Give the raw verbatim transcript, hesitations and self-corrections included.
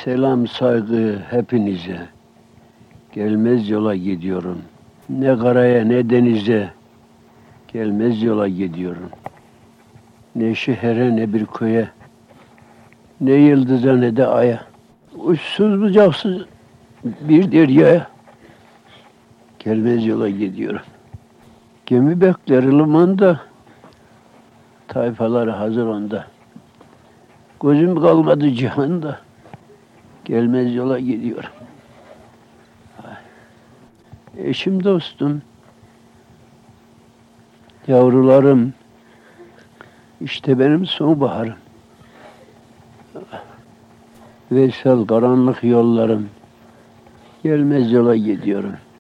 Selam saygı hepinize. Gelmez yola gidiyorum. Ne karaya ne denize. Gelmez yola gidiyorum. Ne şehre ne bir köye. Ne yıldıza ne de aya. Uçsuz bucaksız bir deryaya. Gelmez yola gidiyorum. Gemi bekler limanda. Tayfaları hazır onda. Gözüm kalmadı cihanda. Gelmez yola gidiyorum. Eşim dostum, yavrularım, işte benim sonbaharım. Veysel karanlık yollarım, gelmez yola gidiyorum.